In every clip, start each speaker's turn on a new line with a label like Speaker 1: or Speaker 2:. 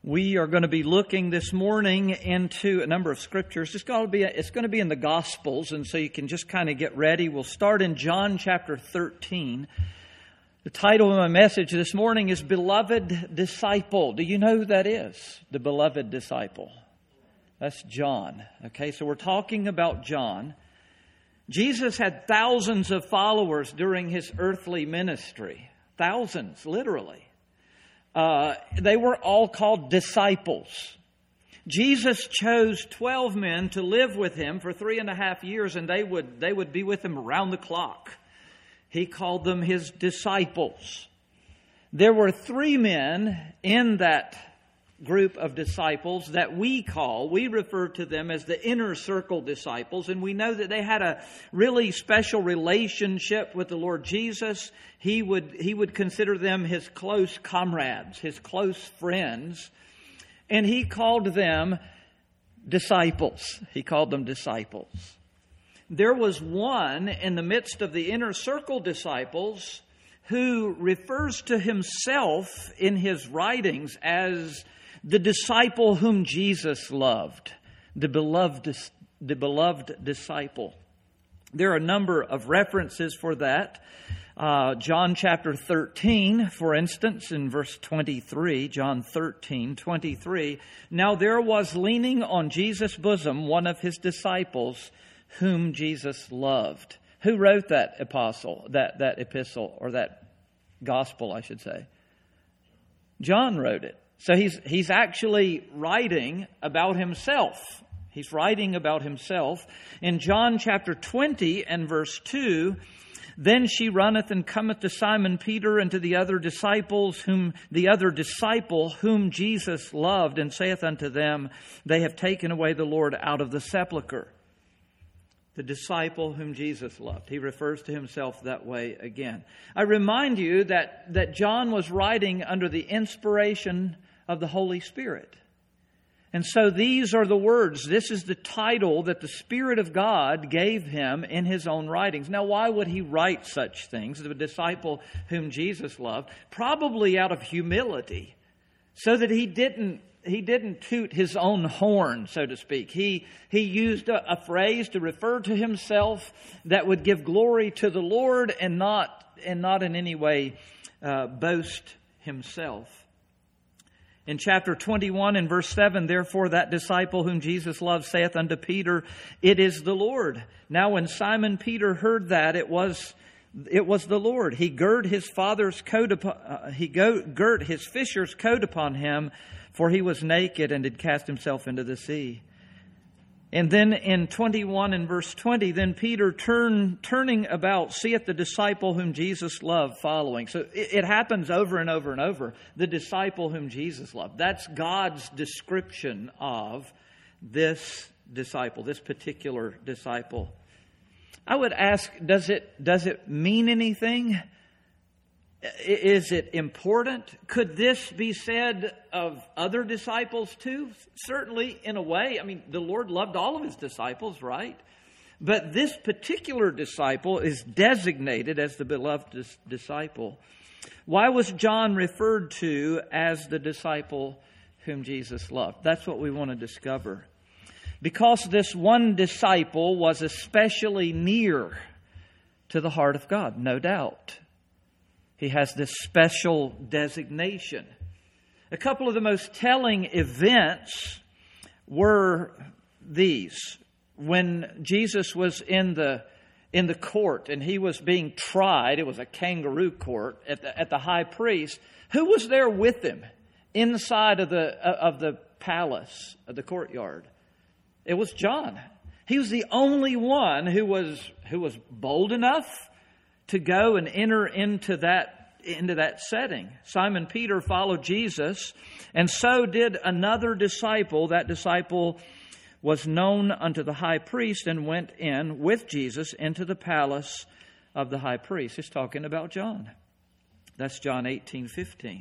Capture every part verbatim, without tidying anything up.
Speaker 1: We are going to be looking this morning into a number of scriptures. It's going to be, it's going to be in the Gospels, and so you can just kind of get ready. We'll start in John chapter thirteen. The title of my message this morning is Beloved Disciple. Do you know who that is? The beloved disciple. That's John. Okay, so we're talking about John. Jesus had thousands of followers during his earthly ministry. Thousands, literally. Uh, they were all called disciples. Jesus chose twelve men to live with him for three and a half years, and they would they would be with him around the clock. He called them his disciples. There were three men in that group of disciples that we call, we refer to them as the inner circle disciples, and we know that they had a really special relationship with the Lord Jesus. He would, he would consider them his close comrades, his close friends, and he called them disciples. He called them disciples. There was one in the midst of the inner circle disciples who refers to himself in his writings as the disciple whom Jesus loved, the beloved, the beloved disciple. There are a number of references for that. Uh, John chapter thirteen, for instance, in verse twenty-three, John thirteen, twenty-three. Now there was leaning on Jesus' bosom one of his disciples whom Jesus loved. Who wrote that apostle, that, that epistle, or that gospel, I should say? John wrote it. So he's he's actually writing about himself. He's writing about himself. In John chapter twenty and verse two, then she runneth and cometh to Simon Peter and to the other disciples, whom the other disciple whom Jesus loved, and saith unto them, they have taken away the Lord out of the sepulchre. The disciple whom Jesus loved. He refers to himself that way again. I remind you that, that John was writing under the inspiration of the Holy Spirit. And so these are the words. This is the title that the Spirit of God gave him in his own writings. Now, why would he write such things? The disciple whom Jesus loved. Probably out of humility. So that he didn't He didn't toot his own horn, so to speak. He he used a, a phrase to refer to himself that would give glory to the Lord and not and not in any way uh, boast himself. In chapter twenty-one and verse seven, therefore that disciple whom Jesus loved saith unto Peter, it is the Lord. Now when Simon Peter heard that it was it was the Lord, he girt his father's coat upon, uh, he go, girt his fisher's coat upon him. For he was naked and had cast himself into the sea. And then in twenty-one and verse twenty, then Peter turn, turning about seeth the disciple whom Jesus loved following. So it, it happens over and over and over. The disciple whom Jesus loved. That's God's description of this disciple, this particular disciple. I would ask, does it, does it mean anything? Is it important? Could this be said of other disciples too? Certainly, in a way. I mean, the Lord loved all of his disciples, right? But this particular disciple is designated as the beloved dis- disciple. Why was John referred to as the disciple whom Jesus loved? That's what we want to discover. Because this one disciple was especially near to the heart of God, no doubt. He has this special designation. A couple of the most telling events were these. When Jesus was in the in the court and he was being tried, it was a kangaroo court at the, at the high priest. Who was there with him inside of the of the palace, of the courtyard? It was John. He was the only one who was who was bold enough to go and enter into that into that setting. Simon Peter followed Jesus, and so did another disciple. That disciple was known unto the high priest and went in with Jesus into the palace of the high priest. He's talking about John. That's John eighteen fifteen.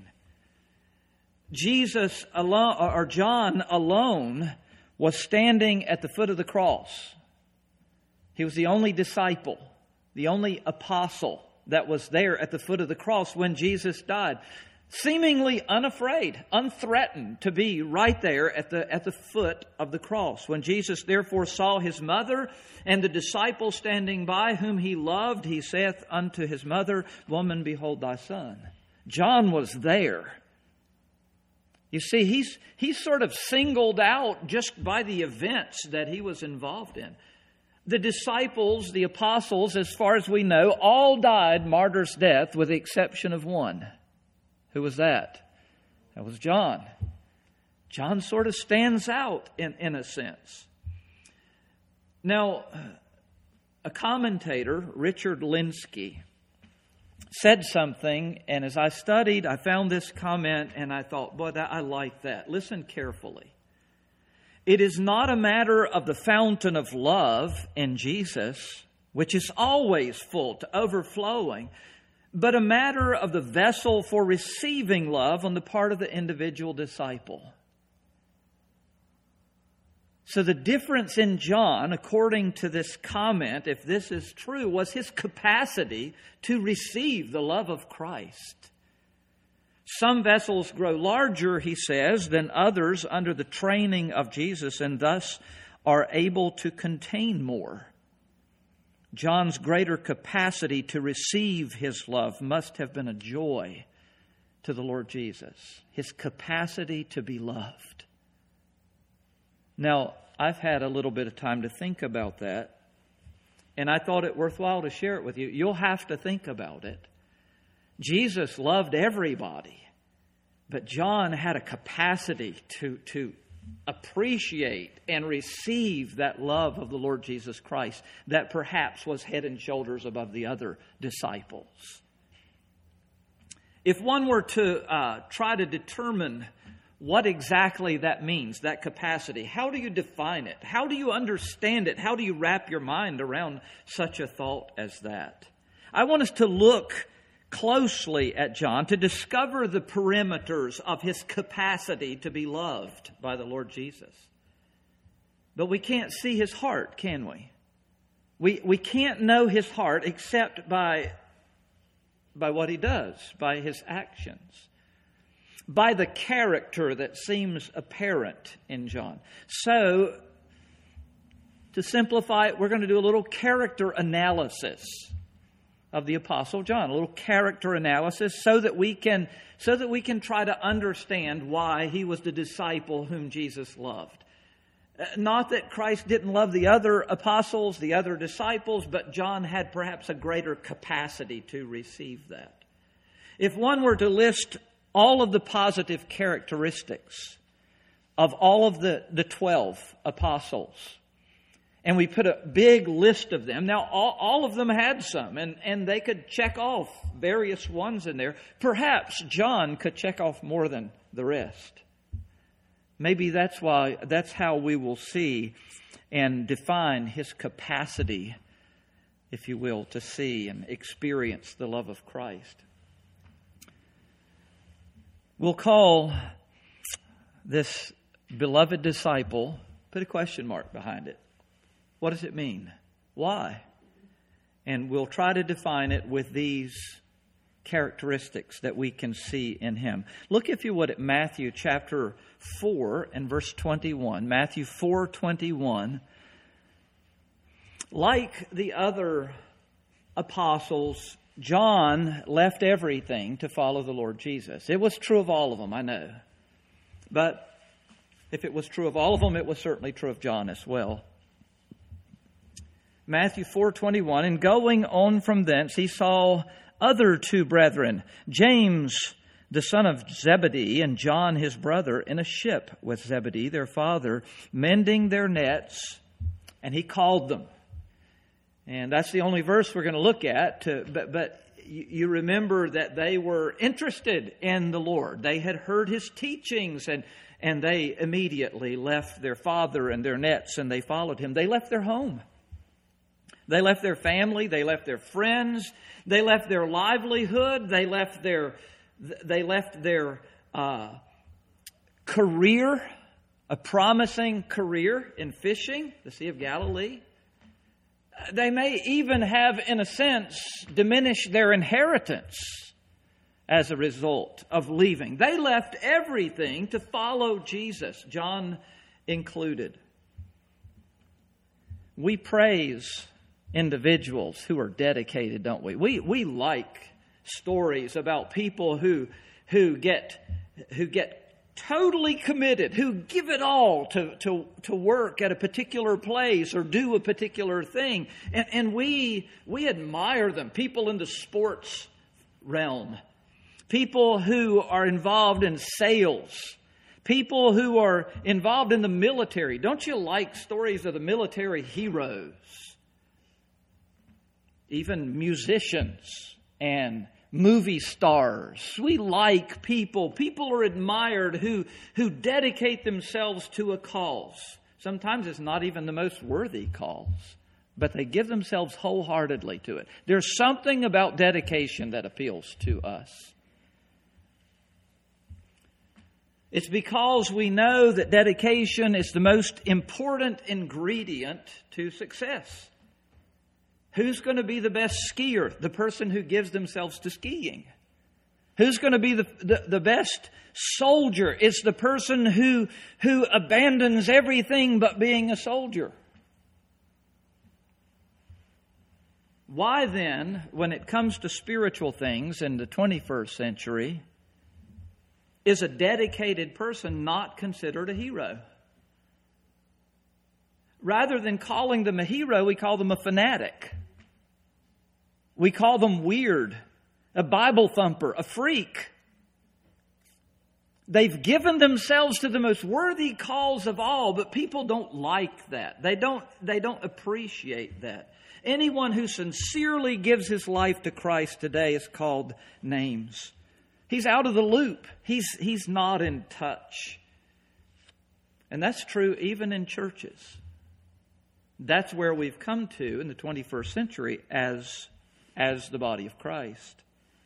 Speaker 1: Jesus alone, or John alone, was standing at the foot of the cross. He was the only disciple, the only apostle that was there at the foot of the cross when Jesus died. seemingly unafraid, unthreatened to be right there at the, at the foot of the cross. When Jesus therefore saw his mother and the disciple standing by whom he loved, he saith unto his mother, Woman, behold thy son. John was there. You see, he's, he's sort of singled out just by the events that he was involved in. The disciples, the apostles, as far as we know, all died martyr's death with the exception of one. Who was that? That was John. John sort of stands out in, in a sense. Now, a commentator, Richard Linsky, said something, and as I studied, I found this comment, and I thought, boy, that, I like that. Listen carefully. It is not a matter of the fountain of love in Jesus, which is always full to overflowing, but a matter of the vessel for receiving love on the part of the individual disciple. So the difference in John, according to this comment, if this is true, was his capacity to receive the love of Christ. Some vessels grow larger, he says, than others under the training of Jesus, and thus are able to contain more. John's greater capacity to receive his love must have been a joy to the Lord Jesus. His capacity to be loved. Now, I've had a little bit of time to think about that, and I thought it worthwhile to share it with you. You'll have to think about it. Jesus loved everybody, but John had a capacity to, to appreciate and receive that love of the Lord Jesus Christ that perhaps was head and shoulders above the other disciples. If one were to uh, try to determine what exactly that means, that capacity, how do you define it? How do you understand it? How do you wrap your mind around such a thought as that? I want us to look closely at John to discover the perimeters of his capacity to be loved by the Lord Jesus. But we can't see his heart, can we? We we can't know his heart except by, by what he does, by his actions, by the character that seems apparent in John. So, to simplify it, we're going to do a little character analysis of the Apostle John, a little character analysis so that we can so that we can try to understand why he was the disciple whom Jesus loved. Not that Christ didn't love the other apostles, the other disciples, but John had perhaps a greater capacity to receive that. If one were to list all of the positive characteristics of all of the, the twelve apostles, and we put a big list of them. Now, all, all of them had some, and, and they could check off various ones in there. Perhaps John could check off more than the rest. Maybe that's why, that's how we will see and define his capacity, if you will, to see and experience the love of Christ. We'll call this beloved disciple, put a question mark behind it. What does it mean? Why? And we'll try to define it with these characteristics that we can see in him. Look, if you would, at Matthew chapter four and verse twenty-one. Matthew four twenty-one. Like the other apostles, John left everything to follow the Lord Jesus. It was true of all of them, I know. But if it was true of all of them, it was certainly true of John as well. Matthew four twenty-one, and going on from thence, he saw other two brethren, James, the son of Zebedee, and John, his brother, in a ship with Zebedee, their father, mending their nets, and he called them. And that's the only verse we're going to look at, to, but, but you remember that they were interested in the Lord. They had heard his teachings, and, and they immediately left their father and their nets, and they followed him. They left their home. They left their family, they left their friends, they left their livelihood, they left their they left their uh, career, a promising career in fishing, the Sea of Galilee. They may even have, in a sense, diminished their inheritance as a result of leaving. They left everything to follow Jesus, John included. We praise individuals who are dedicated, don't we? We we like stories about people who who get who get totally committed, who give it all to, to, to work at a particular place or do a particular thing. And, and we we admire them. People in the sports realm. People who are involved in sales. People who are involved in the military. Don't you like stories of the military heroes? Even musicians and movie stars. We like people. People are admired who, who dedicate themselves to a cause. Sometimes it's not even the most worthy cause, but they give themselves wholeheartedly to it. There's something about dedication that appeals to us. It's because we know that dedication is the most important ingredient to success. Who's going to be the best skier? The person who gives themselves to skiing. Who's going to be the, the, the best soldier? It's the person who, who abandons everything but being a soldier. Why then, when it comes to spiritual things in the twenty-first century, is a dedicated person not considered a hero? Rather than calling them a hero, we call them a fanatic. We call them weird, a Bible thumper, a freak. They've given themselves to the most worthy cause of all, but people don't like that. They don't, they don't appreciate that. Anyone who sincerely gives his life to Christ today is called names. He's out of the loop. He's, he's not in touch. And that's true even in churches. That's where we've come to in the twenty-first century as, as the body of Christ.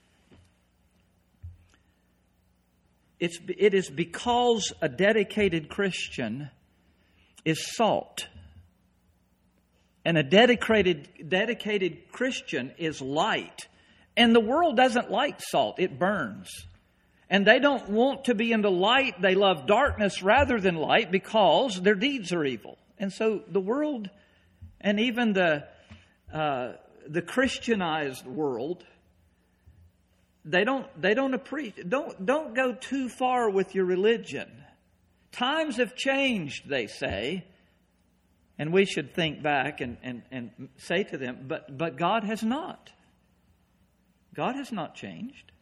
Speaker 1: It's, it is because a dedicated Christian is salt. And a dedicated, dedicated Christian is light. And the world doesn't like salt. It burns. And they don't want to be in the light. They love darkness rather than light because their deeds are evil. And so the world, and even the uh, the Christianized world, they don't they don't appreciate. Don't don't go too far with your religion. Times have changed, they say, and we should think back and and, and say to them, but but God has not. God has not changed.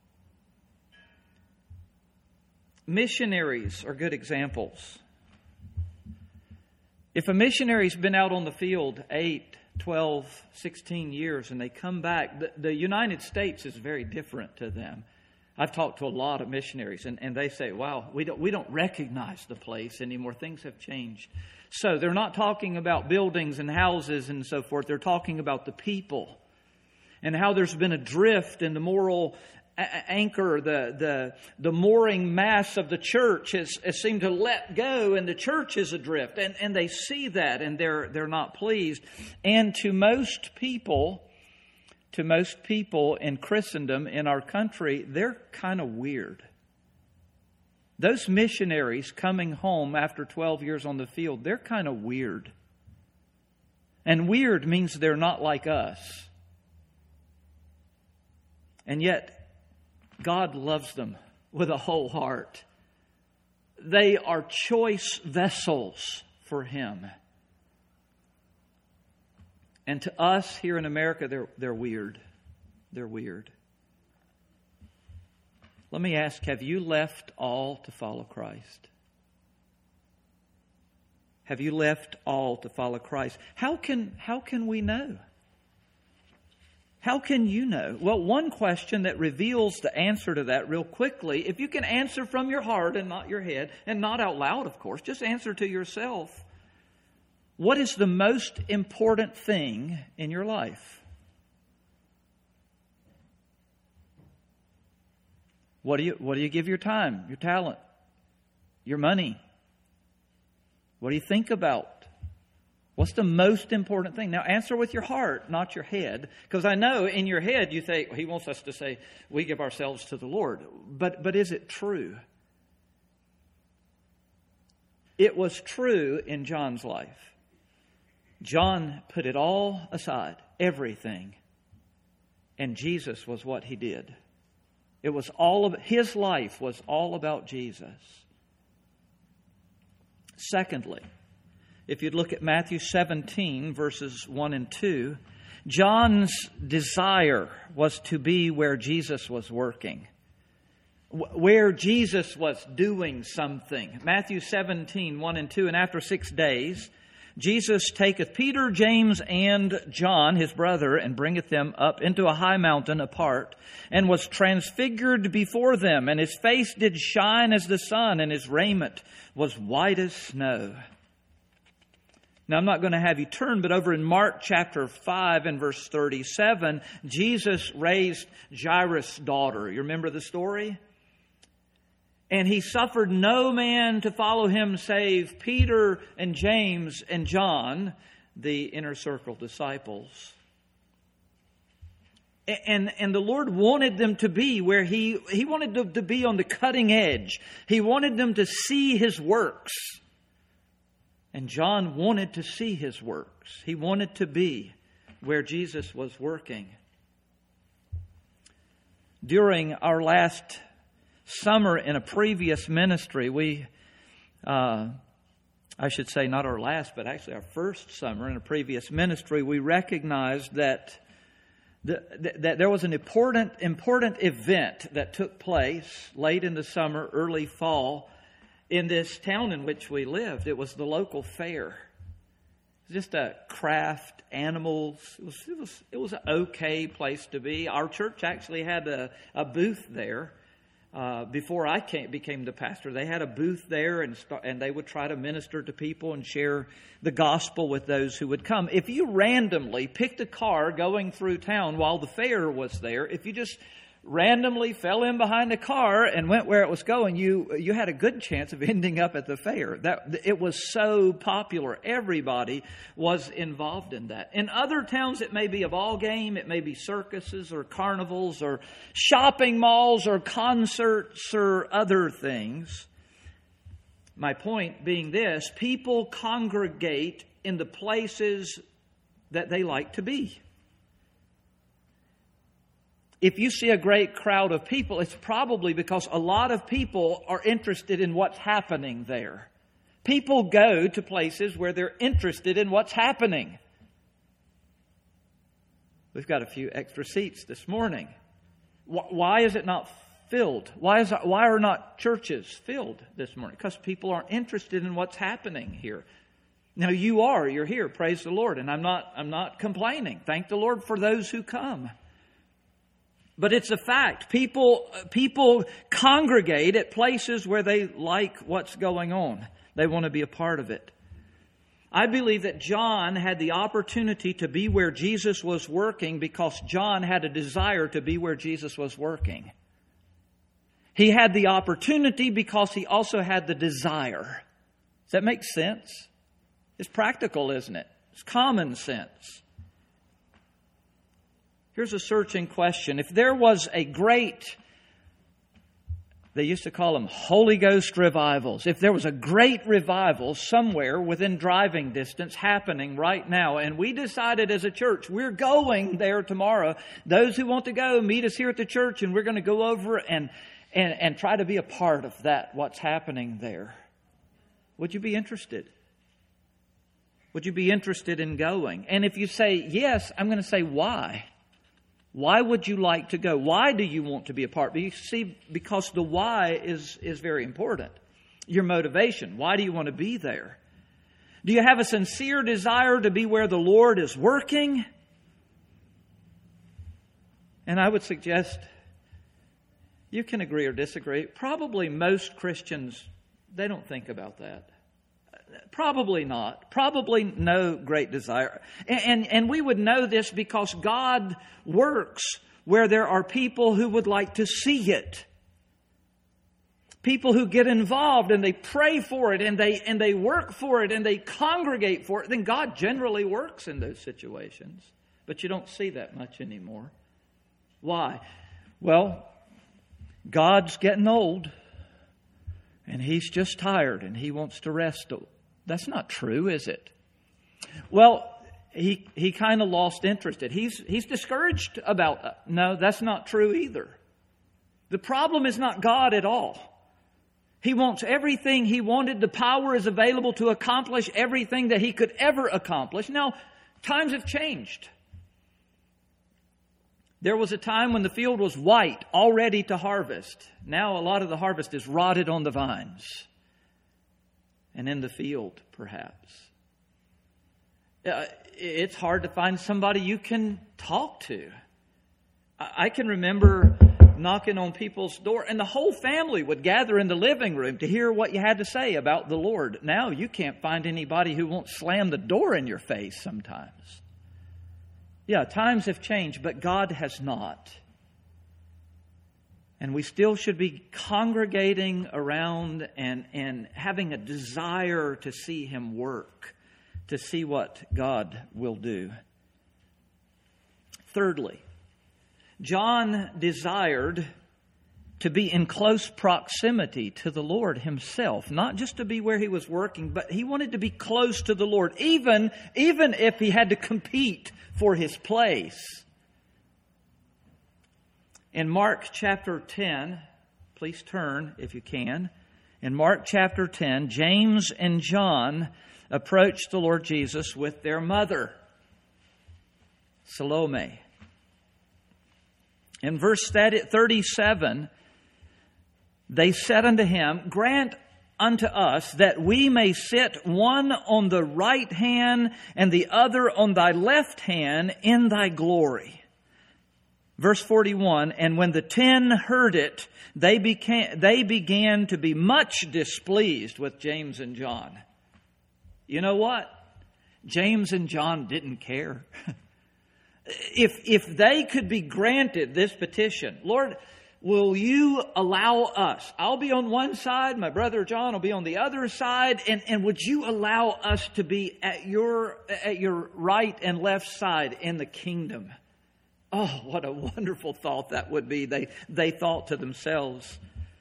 Speaker 1: Missionaries are good examples. If a missionary's been out on the field eight, twelve, sixteen years and they come back, the, the United States is very different to them. I've talked to a lot of missionaries and, and they say, wow, we don't, we don't recognize the place anymore. Things have changed. So they're not talking about buildings and houses and so forth. They're talking about the people and how there's been a drift in the moral anchor, the the the mooring mass of the church has, has seemed to let go, and the church is adrift, and and they see that, and they're they're not pleased. And to most people, to most people in Christendom in our country, they're kind of weird. Those missionaries coming home after twelve years on the field, they're kind of weird. And weird means they're not like us. And yet, God loves them with a whole heart. They are choice vessels for Him. And to us here in America, they're, they're weird. They're weird. Let me ask, have you left all to follow Christ? Have you left all to follow Christ? How can, how can we know? How can you know? Well, one question that reveals the answer to that real quickly, if you can answer from your heart and not your head, and not out loud, of course, just answer to yourself. What is the most important thing in your life? What do you, what do you give your time, your talent, your money? What do you think about? What's the most important thing? Now answer with your heart, not your head. Because I know in your head you think, well, he wants us to say, we give ourselves to the Lord. But, but is it true? It was true in John's life. John put it all aside, everything. And Jesus was what he did. It was all of, his life was all about Jesus. Secondly, if you'd look at Matthew seventeen, verses one and two, John's desire was to be where Jesus was working, where Jesus was doing something. Matthew seventeen, one and two, and after six days, Jesus taketh Peter, James, and John, his brother, and bringeth them up into a high mountain apart, and was transfigured before them, and his face did shine as the sun, and his raiment was white as snow. Now, I'm not going to have you turn, but over in Mark chapter five and verse thirty-seven, Jesus raised Jairus' daughter. You remember the story? And he suffered no man to follow him save Peter and James and John, the inner circle disciples. And, and the Lord wanted them to be where he, he wanted them to be on the cutting edge. He wanted them to see His works. And John wanted to see His works. He wanted to be where Jesus was working. During our last summer in a previous ministry, we, uh, I should say not our last, but actually our first summer in a previous ministry, we recognized that the, that there was an important, important event that took place late in the summer, early fall, in this town in which we lived. It was the local fair. It was just a craft, animals. It was, it was, it was an okay place to be. Our church actually had a, a booth there. Uh, before I came, became the pastor, they had a booth there, and start, and they would try to minister to people and share the gospel with those who would come. If you randomly picked a car going through town while the fair was there, if you just randomly fell in behind a car and went where it was going, you you had a good chance of ending up at the fair. That it was so popular. Everybody was involved in that. In other towns, it may be a ball game, it may be circuses or carnivals or shopping malls or concerts or other things. My point being this: people congregate in the places that they like to be. If you see a great crowd of people, it's probably because a lot of people are interested in what's happening there. People go to places where they're interested in what's happening. We've got a few extra seats this morning. Why is it not filled? Why is why are not churches filled this morning? Because people aren't interested in what's happening here. Now you are. You're here. Praise the Lord. And I'm not. I'm not complaining. Thank the Lord for those who come. But it's a fact. People, people congregate at places where they like what's going on. They want to be a part of it. I believe that John had the opportunity to be where Jesus was working because John had a desire to be where Jesus was working. He had the opportunity because he also had the desire. Does that make sense? It's practical, isn't it? It's common sense. Here's a searching question. If there was a great, they used to call them Holy Ghost revivals. If there was a great revival somewhere within driving distance happening right now, and we decided as a church, we're going there tomorrow. Those who want to go, meet us here at the church, and we're going to go over and, and, and try to be a part of that, what's happening there. Would you be interested? Would you be interested in going? And if you say yes, I'm going to say why. Why would you like to go? Why do you want to be a part? But you see, because the why is, is very important. Your motivation. Why do you want to be there? Do you have a sincere desire to be where the Lord is working? And I would suggest, you can agree or disagree, probably most Christians, they don't think about that. Probably not. Probably no great desire. And, and, and we would know this because God works where there are people who would like to see it. people who get involved and they pray for it and they and they work for it and they congregate for it, then God generally works in those situations. But you don't see that much anymore. Why? Well, God's getting old and He's just tired and He wants to rest. That's not true, is it? Well, he he kind of lost interest. He's he's discouraged about it. No, that's not true either. The problem is not God at all. He wants everything He wanted. The power is available to accomplish everything that He could ever accomplish. Now, times have changed. There was a time when the field was white, all ready to harvest. Now a lot of the harvest is rotted on the vines and in the field, perhaps. Uh, it's hard to find somebody you can talk to. I, I can remember knocking on people's door, and the whole family would gather in the living room to hear what you had to say about the Lord. Now you can't find anybody who won't slam the door in your face sometimes. Yeah, times have changed, but God has not. And we still should be congregating around and, and having a desire to see Him work, to see what God will do. Thirdly, John desired to be in close proximity to the Lord Himself, not just to be where He was working, but he wanted to be close to the Lord, even, even if he had to compete for His place. In Mark chapter ten, please turn if you can. In Mark chapter ten, James and John approached the Lord Jesus with their mother, Salome. In verse thirty-seven, they said unto Him, "Grant unto us that we may sit one on the right hand and the other on Thy left hand in Thy glory." Verse forty-one, and when the ten heard it, they began, they began to be much displeased with James and John. You know what? James and John didn't care. If, if they could be granted this petition, "Lord, will you allow us? I'll be on one side, my brother John will be on the other side, and, and would you allow us to be at your, at your right and left side in the kingdom?" Oh, what a wonderful thought that would be, they, they thought to themselves.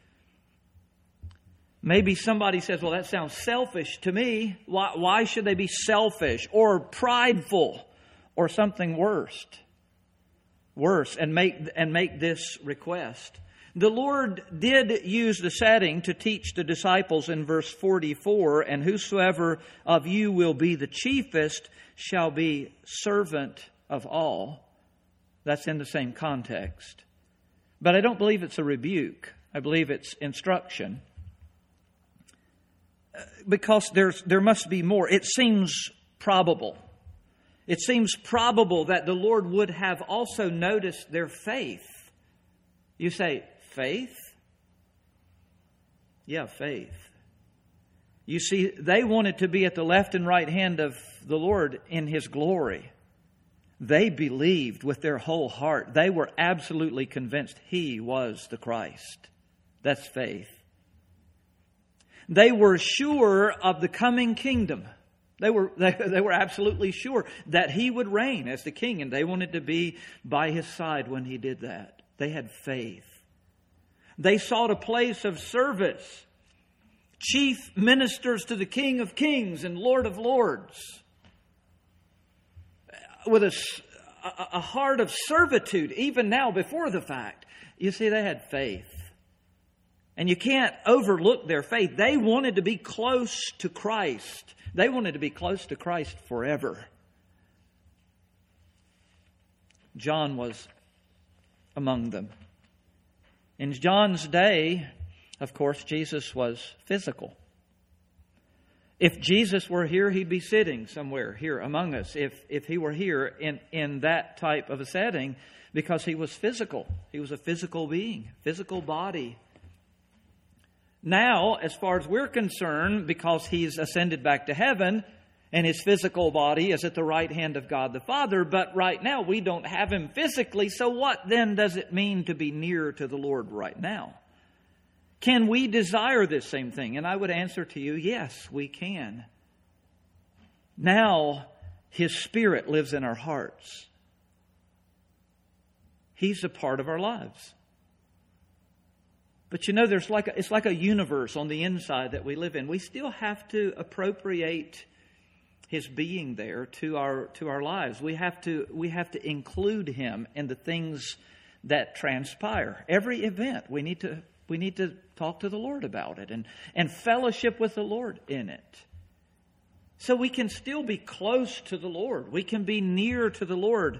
Speaker 1: Maybe somebody says, "Well, that sounds selfish to me. Why, why should they be selfish or prideful or something worse, worse and make, and make this request?" The Lord did use the setting to teach the disciples in verse forty-four, "And whosoever of you will be the chiefest shall be servant of all." That's in the same context. But I don't believe it's a rebuke. I believe it's instruction. Because there's there must be more. It seems probable. It seems probable that the Lord would have also noticed their faith. You say, faith? Yeah, faith. You see, they wanted to be at the left and right hand of the Lord in His glory. They believed with their whole heart. They were absolutely convinced He was the Christ. That's faith. They were sure of the coming kingdom. They were, they, they were absolutely sure that He would reign as the king, and they wanted to be by His side when He did that. They had faith. They sought a place of service. Chief ministers to the King of Kings and Lord of Lords. With a, a heart of servitude, even now before the fact. You see, they had faith. And you can't overlook their faith. They wanted to be close to Christ. They wanted to be close to Christ forever. John was among them. In John's day, of course, Jesus was physical. If Jesus were here, He'd be sitting somewhere here among us. If if He were here in, in that type of a setting, because He was physical. He was a physical being, physical body. Now, as far as we're concerned, because He's ascended back to heaven, and His physical body is at the right hand of God the Father, but right now we don't have Him physically, so what then does it mean to be near to the Lord right now? Can we desire this same thing? And I would answer to you, yes, we can. Now, His Spirit lives in our hearts. He's a part of our lives. But you know, there's like a, it's like a universe on the inside that we live in. We still have to appropriate His being there to our to our lives. We have to we have to include Him in the things that transpire. Every event, we need to we need to talk to the Lord about it and, and fellowship with the Lord in it. So we can still be close to the Lord. We can be near to the Lord.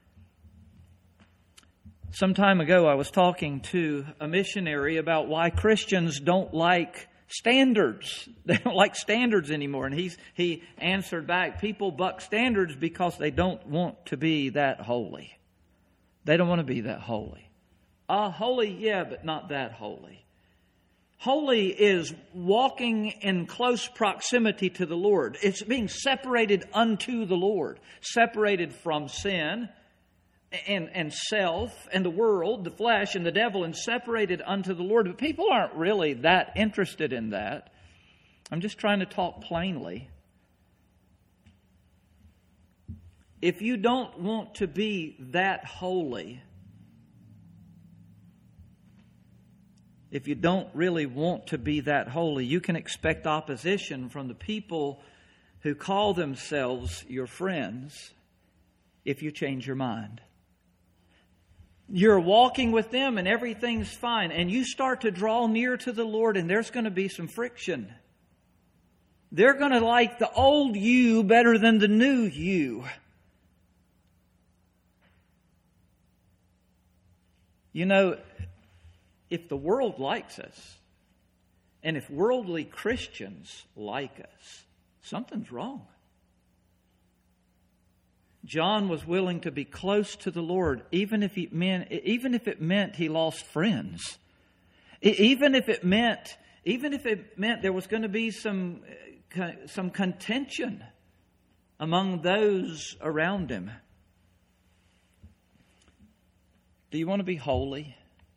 Speaker 1: Some time ago, I was talking to a missionary about why Christians don't like standards. They don't like standards anymore. And he's, he answered back, people buck standards because they don't want to be that holy. They don't want to be that holy. Ah, uh, holy, yeah, but not that holy. Holy is walking in close proximity to the Lord. It's being separated unto the Lord, separated from sin and, and self and the world, the flesh and the devil, and separated unto the Lord. But people aren't really that interested in that. I'm just trying to talk plainly. If you don't want to be that holy, if you don't really want to be that holy, you can expect opposition from the people who call themselves your friends if you change your mind. You're walking with them and everything's fine, and you start to draw near to the Lord, and there's going to be some friction. They're going to like the old you better than the new you. You know, if the world likes us, and if worldly Christians like us, something's wrong. John was willing to be close to the Lord, even if he meant, even if it meant he lost friends, even if it meant, even if it meant there was going to be some some contention among those around him. Do you want to be holy?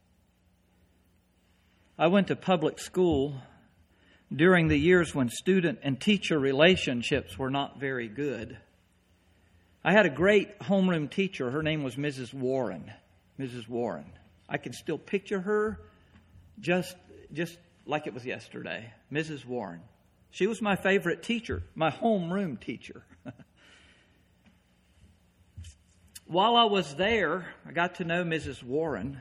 Speaker 1: I went to public school during the years when student and teacher relationships were not very good. I had a great homeroom teacher. Her name was Missus Warren. Missus Warren. I can still picture her just, just like it was yesterday. Missus Warren. She was my favorite teacher, my homeroom teacher. While I was there, I got to know Missus Warren.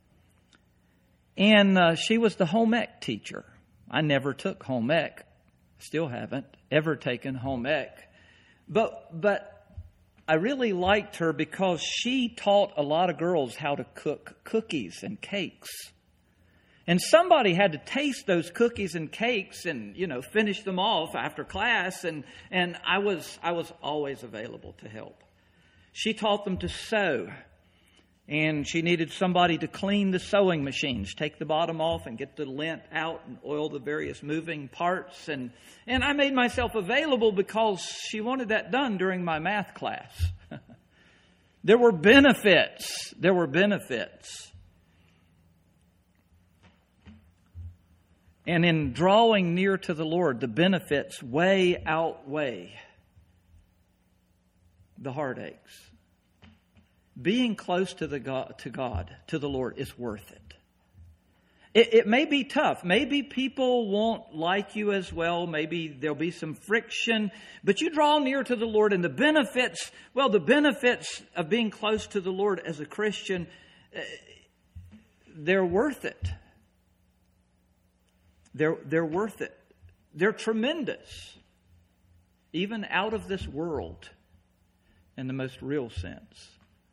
Speaker 1: And uh, she was the home ec teacher. I never took home ec. Still haven't ever taken home ec. But, but I really liked her because she taught a lot of girls how to cook cookies and cakes. And somebody had to taste those cookies and cakes and, you know, finish them off after class. And, and I was, I was always available to help. She taught them to sew. And she needed somebody to clean the sewing machines, take the bottom off and get the lint out and oil the various moving parts. And, and I made myself available because she wanted that done during my math class. There were benefits. There were benefits. And in drawing near to the Lord, the benefits way outweigh the heartaches. Being close to the God, to God, to the Lord, is worth it. it. It may be tough. Maybe people won't like you as well. Maybe there'll be some friction. But you draw near to the Lord, and the benefits, well, the benefits of being close to the Lord as a Christian, they're worth it. They're, they're worth it. They're tremendous. Even out of this world, in the most real sense.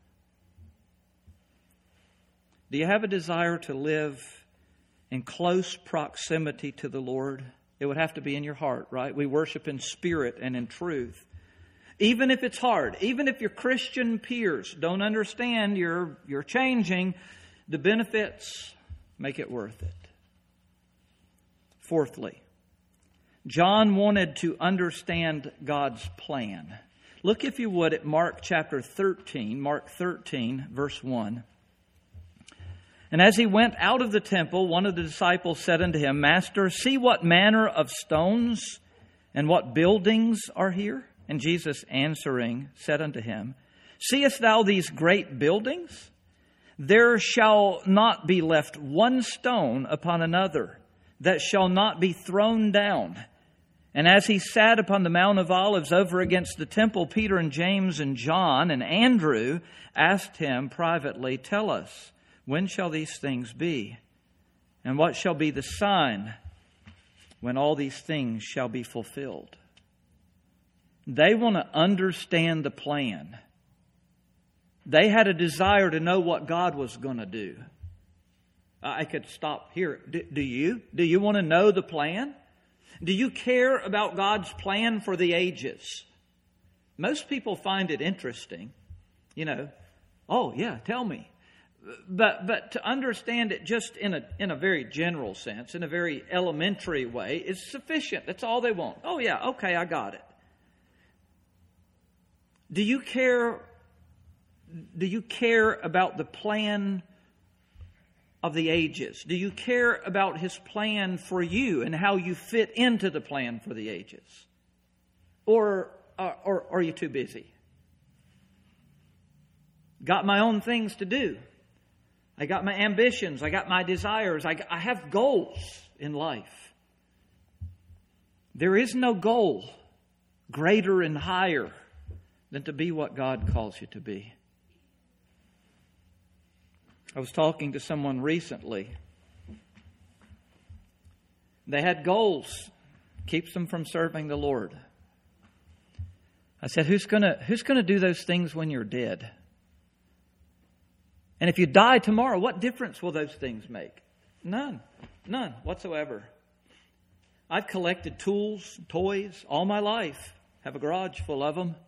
Speaker 1: Do you have a desire to live in close proximity to the Lord? It would have to be in your heart, right? We worship in spirit and in truth. Even if it's hard, even if your Christian peers don't understand you're, you're changing, the benefits make it worth it. Fourthly, John wanted to understand God's plan. Look, if you would, at Mark chapter thirteen, Mark thirteen, verse one. And as he went out of the temple, one of the disciples said unto him, Master, see what manner of stones and what buildings are here? And Jesus answering said unto him, Seest thou these great buildings? There shall not be left one stone upon another that shall not be thrown down. And as he sat upon the Mount of Olives over against the temple, Peter and James and John and Andrew asked him privately, Tell us, when shall these things be? And what shall be the sign when all these things shall be fulfilled? They want to understand the plan. They had a desire to know what God was going to do. I could stop here. Do, do you? Do you want to know the plan? Do you care about God's plan for the ages? Most people find it interesting. You know, oh yeah, tell me. But but to understand it just in a in a very general sense, in a very elementary way, is sufficient. That's all they want. Oh yeah, okay, I got it. Do you care? Do you care about the plan of the ages? Do you care about His plan for you and how you fit into the plan for the ages? Or, or, or are you too busy? Got my own things to do. I got my ambitions. I got my desires. I, I have goals in life. There is no goal greater and higher than to be what God calls you to be. I was talking to someone recently. They had goals. Keeps them from serving the Lord. I said, who's gonna, who's gonna do those things when you're dead? And if you die tomorrow, what difference will those things make? None. None whatsoever. I've collected tools, toys all my life. Have a garage full of them.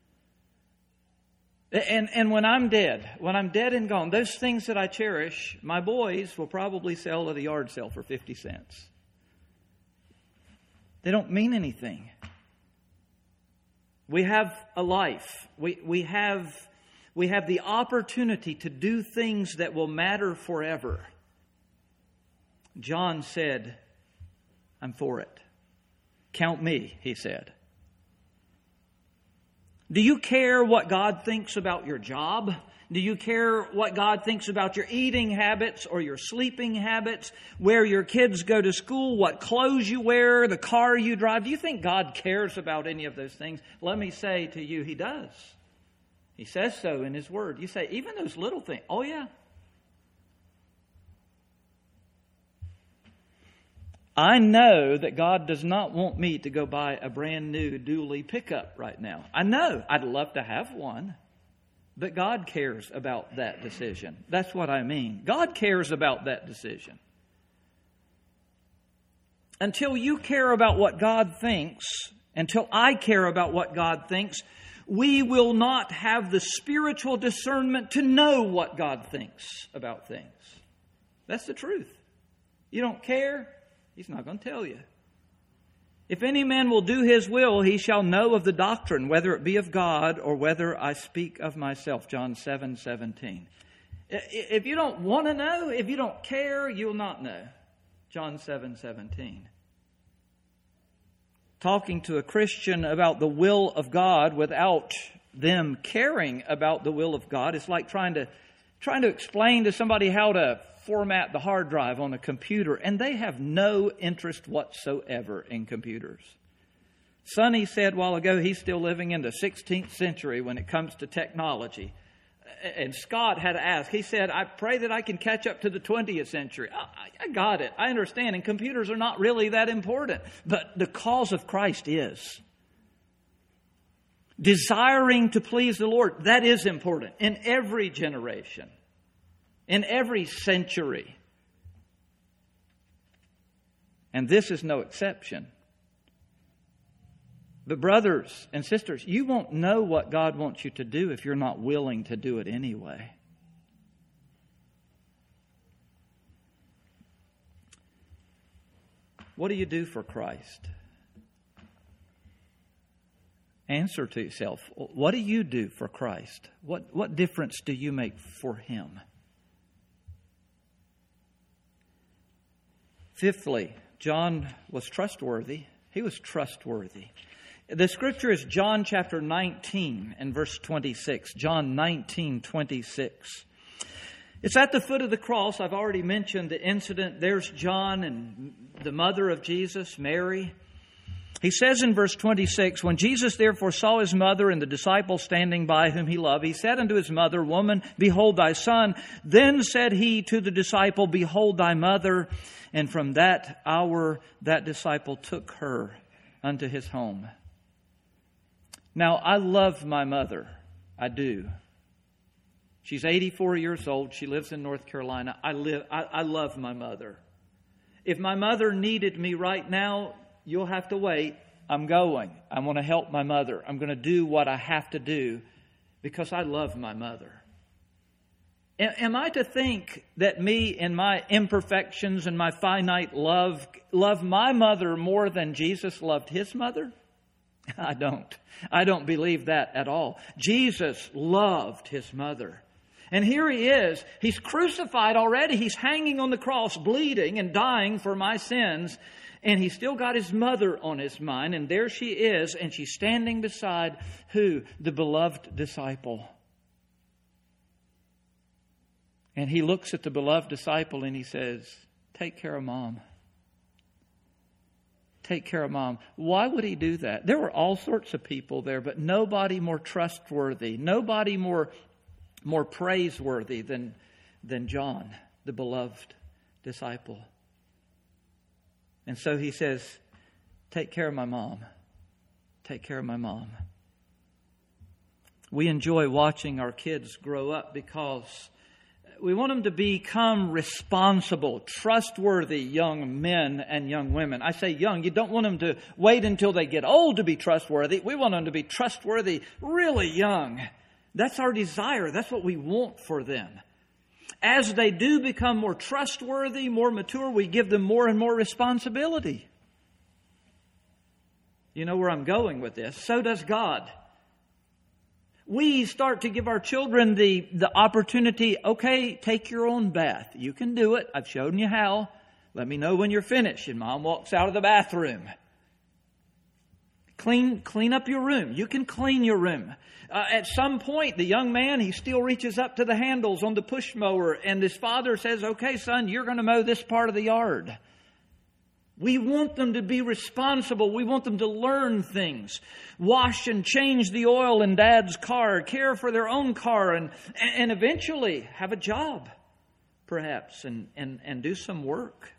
Speaker 1: And and when I'm dead, when I'm dead and gone, those things that I cherish, my boys will probably sell at a yard sale for fifty cents. They don't mean anything. We have a life. We we have we have the opportunity to do things that will matter forever. John said, I'm for it. Count me, he said. Do you care what God thinks about your job? Do you care what God thinks about your eating habits or your sleeping habits? Where your kids go to school? What clothes you wear? The car you drive? Do you think God cares about any of those things? Let me say to you, He does. He says so in His Word. You say, even those little things. Oh yeah. I know that God does not want me to go buy a brand new dually pickup right now. I know. I'd love to have one. But God cares about that decision. That's what I mean. God cares about that decision. Until you care about what God thinks, until I care about what God thinks, we will not have the spiritual discernment to know what God thinks about things. That's the truth. You don't care? He's not going to tell you. If any man will do his will, he shall know of the doctrine, whether it be of God or whether I speak of myself. John seven seventeen. If you don't want to know, if you don't care, you'll not know. John seven seventeen. Talking to a Christian about the will of God without them caring about the will of God is like trying to trying to explain to somebody how to format the hard drive on a computer, and they have no interest whatsoever in computers. Sonny said a while ago he's still living in the sixteenth century when it comes to technology. And Scott had to ask, he said, I pray that I can catch up to the twentieth century. I, I got it. I understand. And computers are not really that important. But the cause of Christ is. Desiring to please the Lord, that is important in every generation. In every century. And this is no exception. But brothers and sisters, you won't know what God wants you to do if you're not willing to do it anyway. What do you do for Christ? Answer to yourself, what do you do for Christ? What, what difference do you make for Him? Fifthly, John was trustworthy. He was trustworthy. The scripture is John chapter nineteen and verse twenty-six. John nineteen, twenty-six. It's at the foot of the cross. I've already mentioned the incident. There's John and the mother of Jesus, Mary. He says in verse twenty-six, when Jesus therefore saw his mother and the disciple standing by whom he loved, he said unto his mother, Woman, behold thy son. Then said he to the disciple, Behold thy mother. And from that hour that disciple took her unto his home. Now, I love my mother. I do. She's eighty-four years old. She lives in North Carolina. I live. I, I love my mother. If my mother needed me right now, you'll have to wait. I'm going. I want to help my mother. I'm going to do what I have to do because I love my mother. Am I to think that me and my imperfections and my finite love love my mother more than Jesus loved his mother? I don't. I don't believe that at all. Jesus loved his mother. And here he is. He's crucified already. He's hanging on the cross, bleeding and dying for my sins. And he's still got his mother on his mind. And there she is. And she's standing beside who? The beloved disciple. And he looks at the beloved disciple and he says, Take care of Mom. Take care of Mom. Why would he do that? There were all sorts of people there, but nobody more trustworthy, nobody more, more praiseworthy than, than John, the beloved disciple. And so he says, Take care of my mom. Take care of my mom. We enjoy watching our kids grow up because we want them to become responsible, trustworthy young men and young women. I say young. You don't want them to wait until they get old to be trustworthy. We want them to be trustworthy really young. That's our desire. That's what we want for them. As they do become more trustworthy, more mature, we give them more and more responsibility. You know where I'm going with this. So does God. We start to give our children the, the opportunity, okay, take your own bath. You can do it. I've shown you how. Let me know when you're finished. And Mom walks out of the bathroom. Clean, clean up your room. You can clean your room. Uh, at some point, the young man, he still reaches up to the handles on the push mower. And his father says, okay, son, you're going to mow this part of the yard. We want them to be responsible. We want them to learn things. Wash and change the oil in Dad's car. Care for their own car. And, and eventually have a job, perhaps, and, and, and do some work.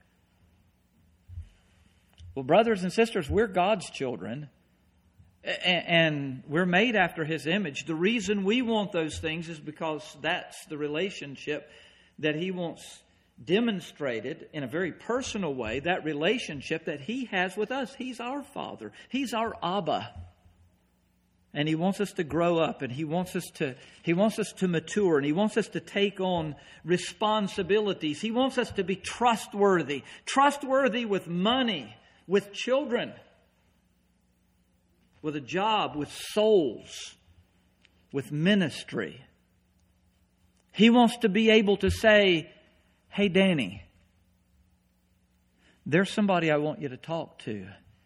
Speaker 1: Well, brothers and sisters, we're God's children. And we're made after His image. The reason we want those things is because that's the relationship that He wants demonstrated in a very personal way, that relationship that He has with us. He's our Father. He's our Abba. And He wants us to grow up, and He wants us to He wants us to mature, and He wants us to take on responsibilities. He wants us to be trustworthy. Trustworthy with money, with children, with a job, with souls, with ministry. He wants to be able to say, hey, Danny, there's somebody I want you to talk to.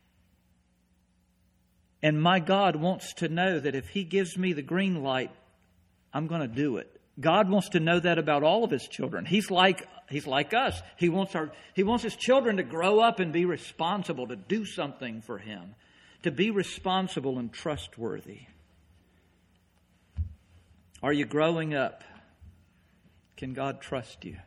Speaker 1: And my God wants to know that if He gives me the green light, I'm going to do it. God wants to know that about all of His children. He's like, He's like us. He wants our, He wants His children to grow up and be responsible, to do something for Him, to be responsible and trustworthy. Are you growing up? Can God trust you?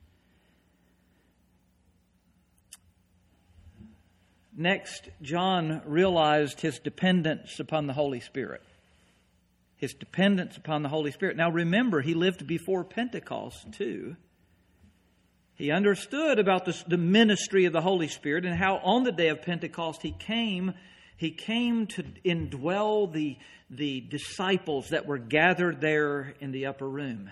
Speaker 1: Next, John realized his dependence upon the Holy Spirit. His dependence upon the Holy Spirit. Now remember, he lived before Pentecost too. He understood about the, the ministry of the Holy Spirit and how on the day of Pentecost he came, he came to indwell the, the disciples that were gathered there in the upper room.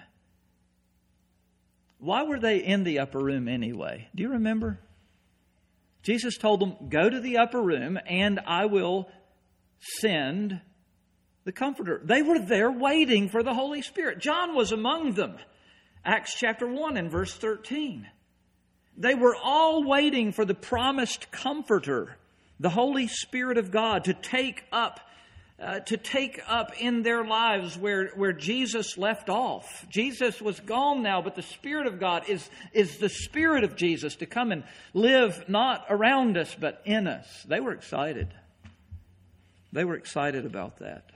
Speaker 1: Why were they in the upper room anyway? Do you remember? Jesus told them, go to the upper room and I will send the Comforter. They were there waiting for the Holy Spirit. John was among them. Acts chapter one and verse thirteen. They were all waiting for the promised Comforter, the Holy Spirit of God, to take up Uh, to take up in their lives where, where Jesus left off. Jesus was gone now, but the Spirit of God is, is the Spirit of Jesus to come and live not around us, but in us. They were excited. They were excited about that.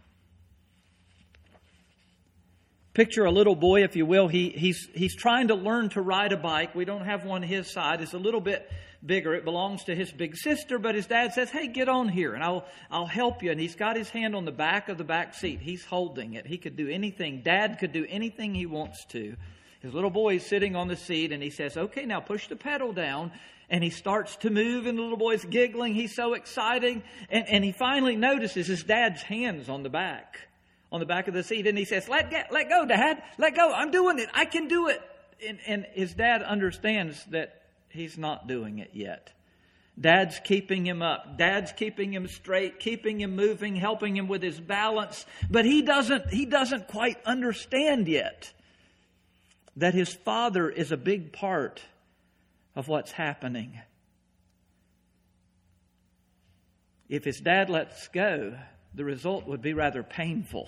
Speaker 1: Picture a little boy, if you will. He, he's, he's trying to learn to ride a bike. We don't have one his side. It's a little bit bigger. It belongs to his big sister, but his dad says, hey, get on here and I'll, I'll help you. And he's got his hand on the back of the back seat. He's holding it. He could do anything. Dad could do anything he wants to. His little boy is sitting on the seat and he says, okay, now push the pedal down. And he starts to move and the little boy's giggling. He's so exciting. And, and he finally notices his dad's hands on the back, on the back of the seat. And he says, let, get, let go, Dad. Let go. I'm doing it. I can do it. And, and his dad understands that he's not doing it yet. Dad's keeping him up. Dad's keeping him straight, keeping him moving, helping him with his balance. But he doesn't, he doesn't quite understand yet that his father is a big part of what's happening. If his dad lets go, the result would be rather painful.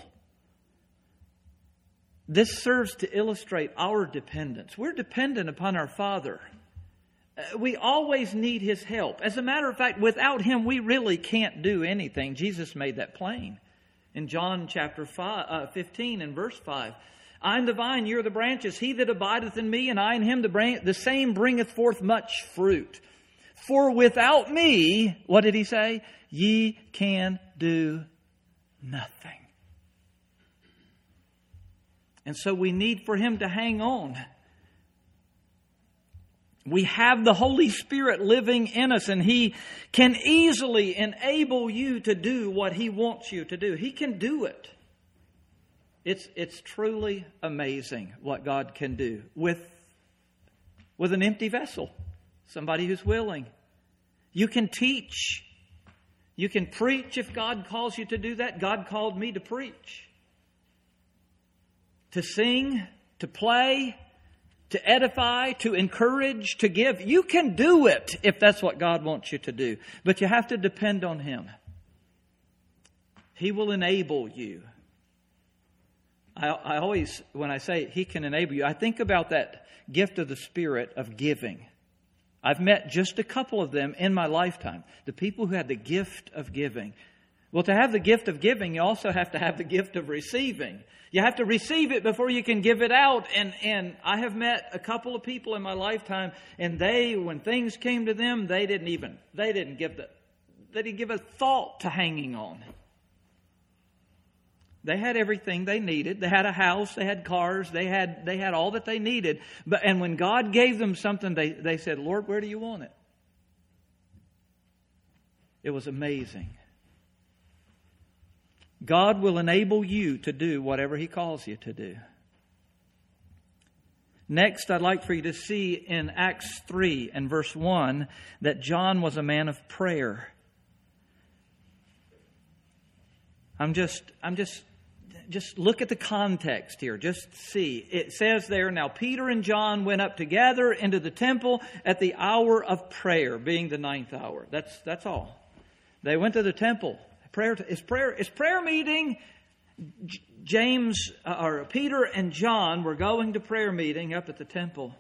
Speaker 1: This serves to illustrate our dependence. We're dependent upon our Father. We always need His help. As a matter of fact, without Him, we really can't do anything. Jesus made that plain in John chapter five, uh, fifteen and verse five. I am the vine, you are the branches. He that abideth in me, and I in him, the, bring, the same bringeth forth much fruit. For without me, what did He say? Ye can do nothing. And so we need for Him to hang on. We have the Holy Spirit living in us, and He can easily enable you to do what He wants you to do. He can do it. It's, it's truly amazing what God can do with, with an empty vessel, somebody who's willing. You can teach. You can preach if God calls you to do that. God called me to preach. To sing, to play, to edify, to encourage, to give. You can do it if that's what God wants you to do. But you have to depend on Him. He will enable you. I, I always, when I say He can enable you, I think about that gift of the Spirit of giving. I've met just a couple of them in my lifetime. The people who had the gift of giving. Well, to have the gift of giving, you also have to have the gift of receiving. You have to receive it before you can give it out. And, and I have met a couple of people in my lifetime, and they, when things came to them, they didn't even, they didn't give the, they didn't give a thought to hanging on. They had everything they needed. They had a house, they had cars, they had, they had all that they needed. But, and when God gave them something, they, they said, Lord, where do you want it? It was amazing. God will enable you to do whatever He calls you to do. Next, I'd like for you to see in Acts three and verse one that John was a man of prayer. I'm just, I'm just, just look at the context here. Just see. It says there, now Peter and John went up together into the temple at the hour of prayer, being the ninth hour. That's, that's all. They went to the temple. Prayer is prayer is prayer meeting. James uh, or Peter and John were going to prayer meeting up at the temple.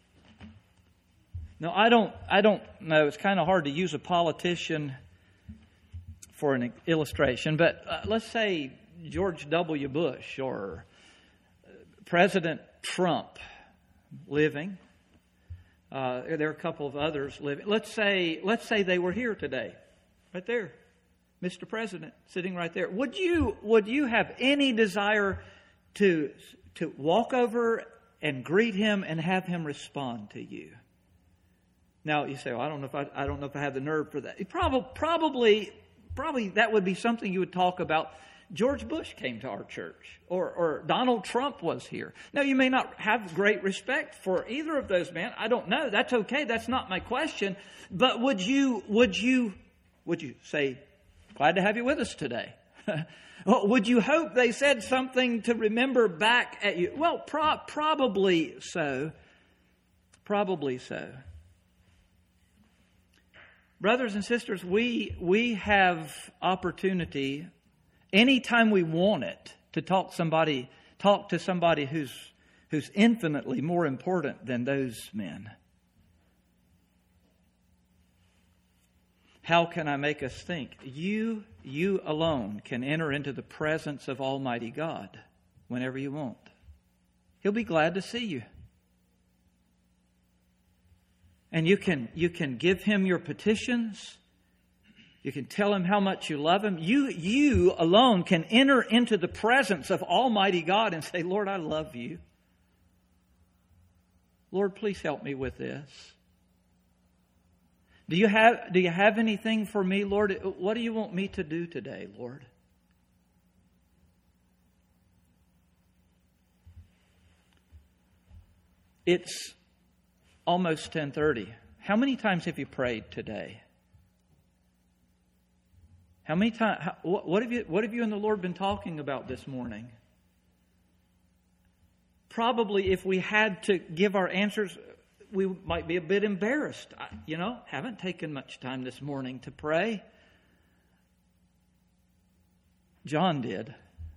Speaker 1: Now I don't I don't know. It's kind of hard to use a politician for an illustration, but uh, let's say George W. Bush or President Trump living. Uh, there are a couple of others living. Let's say let's say they were here today, right there. Mister President, sitting right there. Would you would you have any desire to to walk over and greet him and have him respond to you? Now you say, well, I don't know if I I don't know if I have the nerve for that. Probably probably probably that would be something you would talk about. George Bush came to our church, or or Donald Trump was here. Now you may not have great respect for either of those men. I don't know. That's okay. That's not my question. But would you would you would you say, glad to have you with us today? Well, would you hope they said something to remember back at you? Well, pro- probably so. Probably so. Brothers and sisters, we we have opportunity anytime we want it to talk somebody talk to somebody who's who's infinitely more important than those men. How can I make us think? You, you alone can enter into the presence of Almighty God whenever you want. He'll be glad to see you. And you can, you can give Him your petitions. You can tell Him how much you love Him. You, you alone can enter into the presence of Almighty God and say, Lord, I love you. Lord, please help me with this. Do you have, do you have anything for me, Lord? What do you want me to do today, Lord? It's almost ten thirty. How many times have you prayed today? How many times? What have you? What have you and the Lord been talking about this morning? Probably, if we had to give our answers, we might be a bit embarrassed. I, you know, haven't taken much time this morning to pray. John did.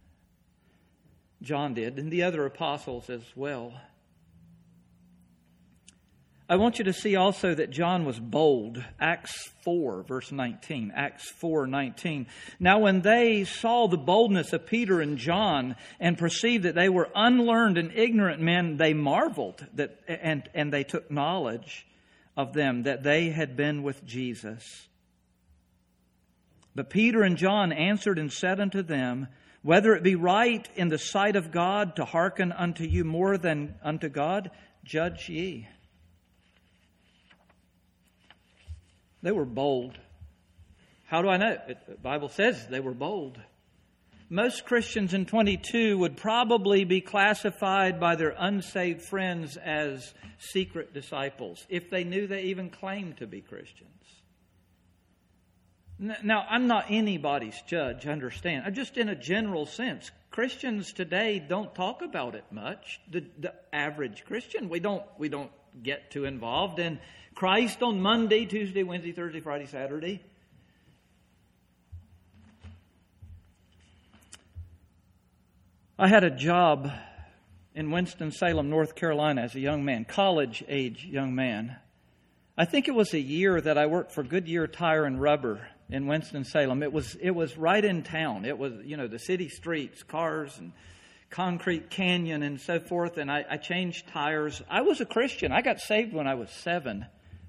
Speaker 1: John did, and the other apostles as well. I want you to see also that John was bold. Acts four, verse nineteen. Acts four, nineteen. Now when they saw the boldness of Peter and John and perceived that they were unlearned and ignorant men, they marveled that and, and they took knowledge of them that they had been with Jesus. But Peter and John answered and said unto them, whether it be right in the sight of God to hearken unto you more than unto God, judge ye. They were bold. How do I know? The Bible says they were bold. Most Christians in twenty-two would probably be classified by their unsaved friends as secret disciples, if they knew they even claimed to be Christians. Now, I'm not anybody's judge, understand. Just in a general sense, Christians today don't talk about it much. The, the average Christian, we don't we don't get too involved in Christ on Monday, Tuesday, Wednesday, Thursday, Friday, Saturday. I had a job in Winston-Salem, North Carolina as a young man, college-age young man. I think it was a year that I worked for Goodyear Tire and Rubber in Winston-Salem. It was it was right in town. It was, you know, the city streets, cars and concrete canyon and so forth. And I, I changed tires. I was a Christian. I got saved when I was seven.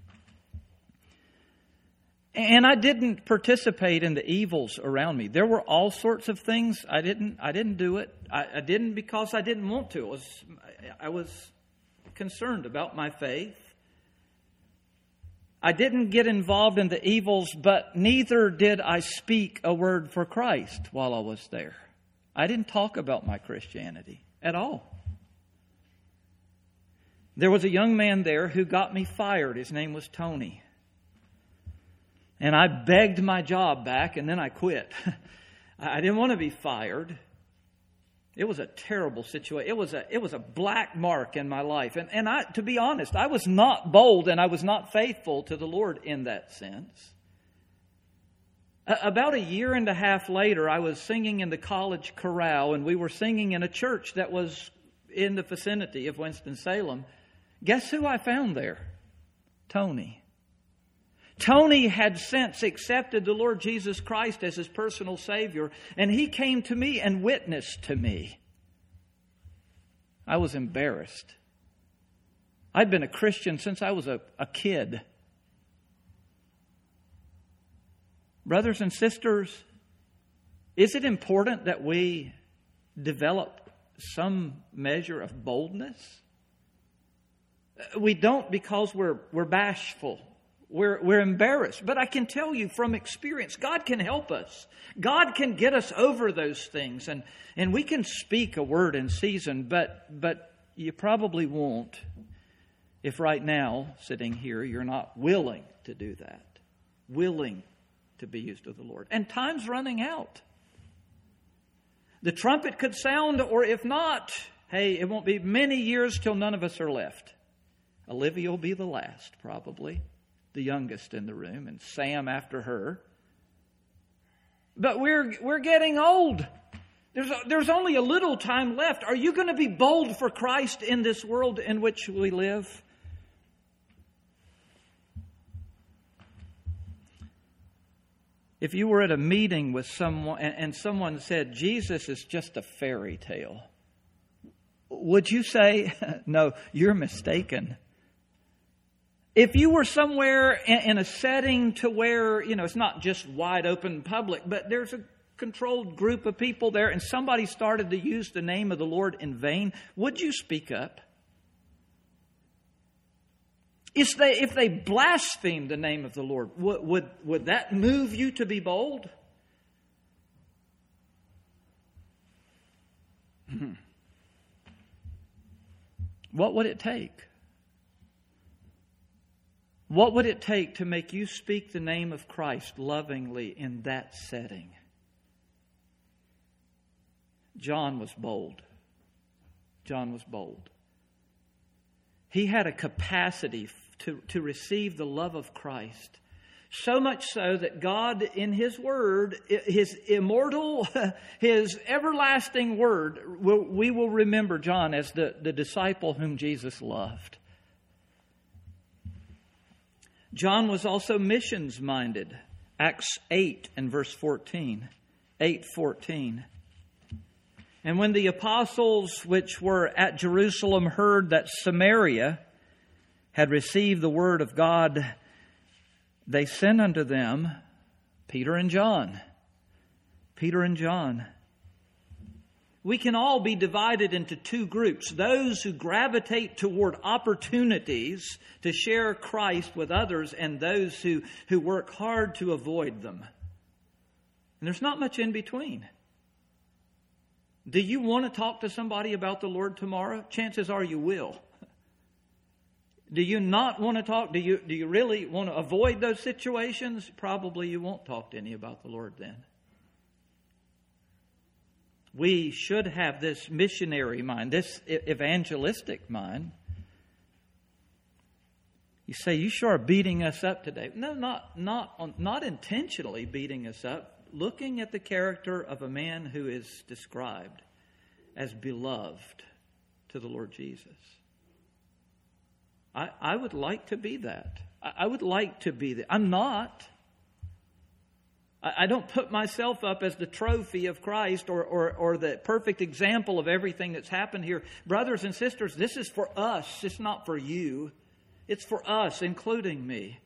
Speaker 1: And I didn't participate in the evils around me. There were all sorts of things. I didn't I didn't do it. I, I didn't because I didn't want to. It was I was concerned about my faith. I didn't get involved in the evils, but neither did I speak a word for Christ while I was there. I didn't talk about my Christianity at all. There was a young man there who got me fired. His name was Tony. And I begged my job back, and then I quit. I didn't want to be fired. It was a terrible situation. It was a it was a black mark in my life. And and I, to be honest, I was not bold and I was not faithful to the Lord in that sense. About a year and a half later, I was singing in the college chorale, and we were singing in a church that was in the vicinity of Winston-Salem. Guess who I found there? Tony. Tony had since accepted the Lord Jesus Christ as his personal Savior, and he came to me and witnessed to me. I was embarrassed. I'd been a Christian since I was a, a kid. Brothers and sisters, is it important that we develop some measure of boldness? We don't because we're we're bashful. We're, we're embarrassed. But I can tell you from experience, God can help us. God can get us over those things. And, and we can speak a word in season, but, but you probably won't if right now, sitting here, you're not willing to do that. Willing to be used of the Lord. And time's running out. The trumpet could sound, or if not, hey, it won't be many years till none of us are left. Olivia will be the last, probably, the youngest in the room, and Sam after her. But we're we're getting old. There's a, there's only a little time left. Are you going to be bold for Christ in this world in which we live? If you were at a meeting with someone and, and someone said, Jesus is just a fairy tale, would you say, no, you're mistaken? If you were somewhere in, in a setting to where, you know, it's not just wide open public, but there's a controlled group of people there and somebody started to use the name of the Lord in vain, would you speak up? If they, if they blaspheme the name of the Lord, would, would, would that move you to be bold? Hmm. What would it take? What would it take to make you speak the name of Christ lovingly in that setting? John was bold. John was bold. He had a capacity to, to receive the love of Christ. So much so that God, in His Word, His immortal, His everlasting Word, we will remember John as the, the disciple whom Jesus loved. John was also missions-minded. Acts eight and verse fourteen. eight fourteen. And when the apostles which were at Jerusalem heard that Samaria had received the word of God, they sent unto them Peter and John. Peter and John. We can all be divided into two groups. Those who gravitate toward opportunities to share Christ with others and those who, who work hard to avoid them. And there's not much in between. Do you want to talk to somebody about the Lord tomorrow? Chances are you will. Do you not want to talk? Do you, do you really want to avoid those situations? Probably you won't talk to any about the Lord then. We should have this missionary mind, this evangelistic mind. You say, you sure are beating us up today. No, not, not, not intentionally beating us up. Looking at the character of a man who is described as beloved to the Lord Jesus. I, I would like to be that. I, I would like to be that. I'm not. I, I don't put myself up as the trophy of Christ or, or, or the perfect example of everything that's happened here. Brothers and sisters, this is for us. It's not for you. It's for us, including me.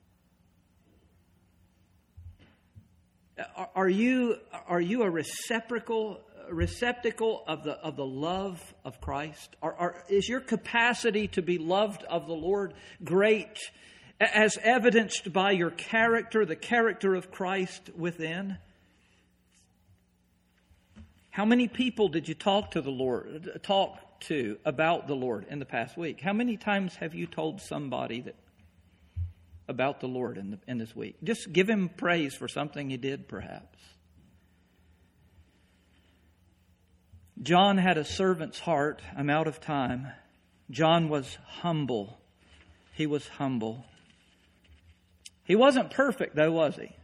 Speaker 1: Are you are you a reciprocal receptacle of the of the love of Christ? Are, are, is your capacity to be loved of the Lord great, as evidenced by your character, the character of Christ within? How many people did you talk to the Lord talk to about the Lord in the past week? How many times have you told somebody that? About the Lord in, the, in this week? Just give Him praise for something He did, perhaps. John had a servant's heart. I'm out of time. John was humble. He was humble. He wasn't perfect, though, was he?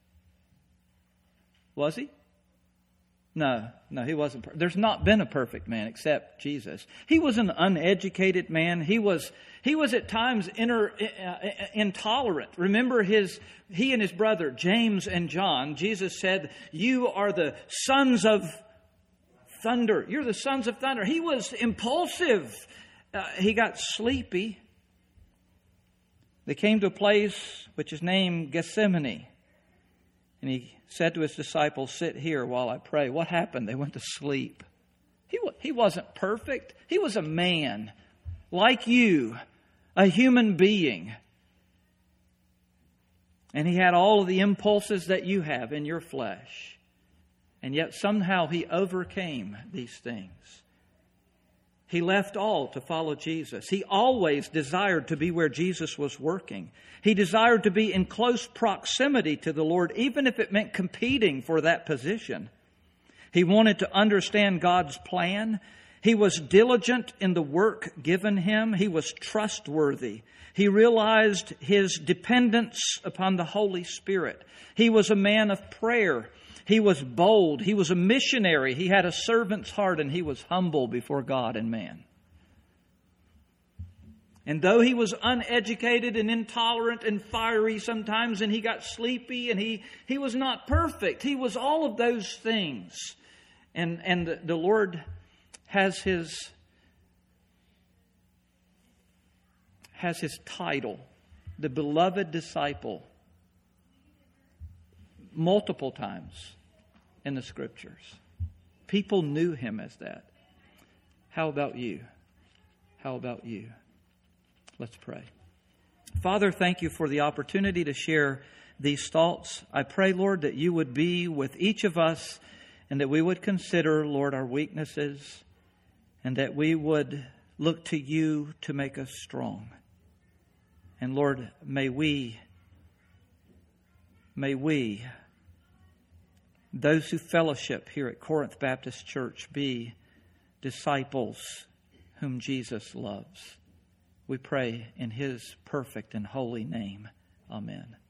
Speaker 1: Was he? No, no, he wasn't. Per- There's not been a perfect man except Jesus. He was an uneducated man. He was he was at times inter, uh, intolerant. Remember his he and his brother James and John. Jesus said, "You are the sons of thunder. You're the sons of thunder." He was impulsive. Uh, he got sleepy. They came to a place which is named Gethsemane, and he said to his disciples, "Sit here while I pray." What happened? They went to sleep. He, he wasn't perfect. He was a man like you, a human being. And he had all of the impulses that you have in your flesh. And yet somehow he overcame these things. He left all to follow Jesus. He always desired to be where Jesus was working. He desired to be in close proximity to the Lord, even if it meant competing for that position. He wanted to understand God's plan. He was diligent in the work given him. He was trustworthy. He realized his dependence upon the Holy Spirit. He was a man of prayer. He was bold. He was a missionary. He had a servant's heart, and he was humble before God and man. And though he was uneducated and intolerant and fiery sometimes, and he got sleepy, and he, he was not perfect. He was all of those things. And, and the, the Lord has his, has his title, the beloved disciple, multiple times in the Scriptures. People knew him as that. How about you? How about you? Let's pray. Father, thank you for the opportunity to share these thoughts. I pray, Lord, that you would be with each of us and that we would consider, Lord, our weaknesses and that we would look to you to make us strong. And Lord, may we, may we, those who fellowship here at Corinth Baptist Church, be disciples whom Jesus loves. We pray in His perfect and holy name. Amen.